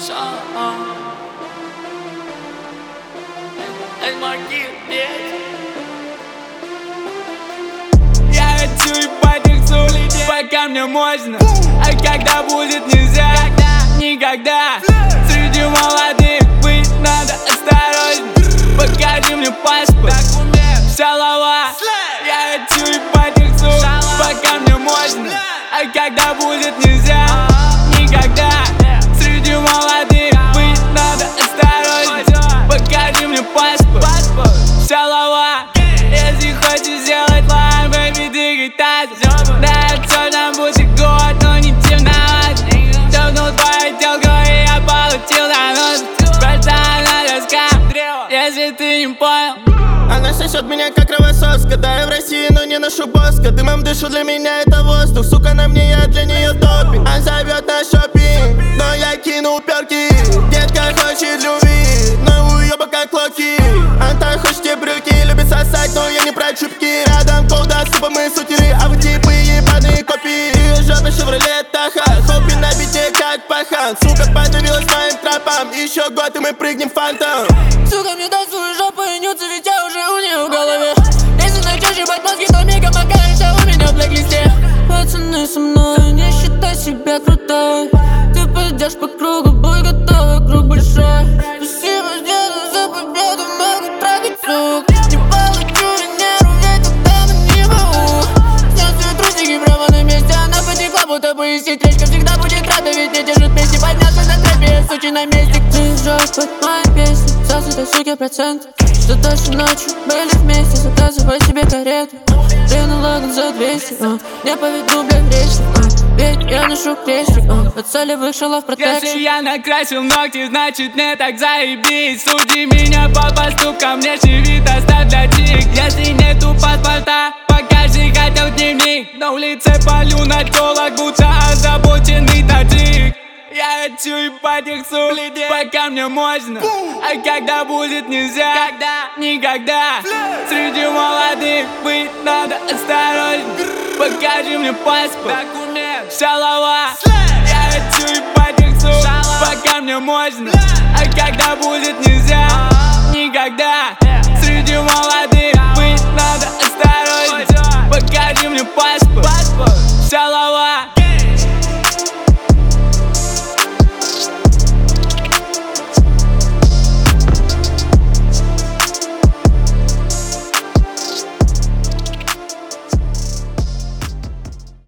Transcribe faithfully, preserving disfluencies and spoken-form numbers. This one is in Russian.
Я хочу ебать их с улиц, пока мне можно. А когда будет нельзя, никогда. Среди молодых быть надо осторожно. Покажи мне паспорт, шалава. Я хочу ебать их с улиц, пока мне можно. А когда будет нельзя, никогда. Среди молодых быть надо осторожно. Покажи мне паспорт, шалава. Если хочешь сделать лайм, бэйби, двигай тазом. Да, все нам будет год, но не темноват. Топнул твою телку, и я получил занос. Просто она доска, если ты не понял. Она сосет меня как кровосос. Когда я в России, но не ношу боска. Дымом дышу, для меня это воздух. Сука на мне, я для нее допинг. Она зовет на шопинг, но я кинул перки. Детка хочет любви, но уеба как локи. Она хочет те брюки, любит сосать, но я не про чупки. Рядом колда, супа, мы сутеры, а вы типы ебаные копии. Ее жопа Шевроле Таха, хобби на бите как пахан. Сука подавилась моим тропам, еще год и мы прыгнем в фантом. Сука мне дай свою жопу и нюцы, ведь я уже у нее в голове. Если начнешь ебать мозги, то мигом окажешься у меня в блэк-листе. Пацаны со мной, не считай себя крутой. Ты пойдешь по кругу, бой готовый, круг большой. Спасибо, деду, за победу, могу трогать сук. Не получу венеру, ведь туда не могу. Снят свои трусики прямо на месте, она потекла, будто бы истить. Речка всегда будет рада, ведь не держит вместе. Поднялся на тропе, сучи на месте. Ты жжешь под моей песней, сос это суки процент. Что дальше ночью, были вместе, заказывай себе карету. Трену лаган за двести, а, не поведу, блядь, в речи, а. Ведь я ношу крестик, а, от солевых шалов протекшн. Если я накрасил ногти, значит не так заебись. Суди меня по поступкам, внешний вид оставь для тик. Если нету паспорта, покажи хотя бы дневник. На улице полю на тёлок, будто озабоченный таджик. Я хочу ебать их с улиц, пока мне можно. А когда будет нельзя, никогда. Среди молодых быть надо осторожно. Покажи мне паспорт, шалава. Я хочу ебать их с улиц, пока мне можно. А когда будет нельзя, никогда. Среди молодых быть надо осторожно. Покажи мне паспорт.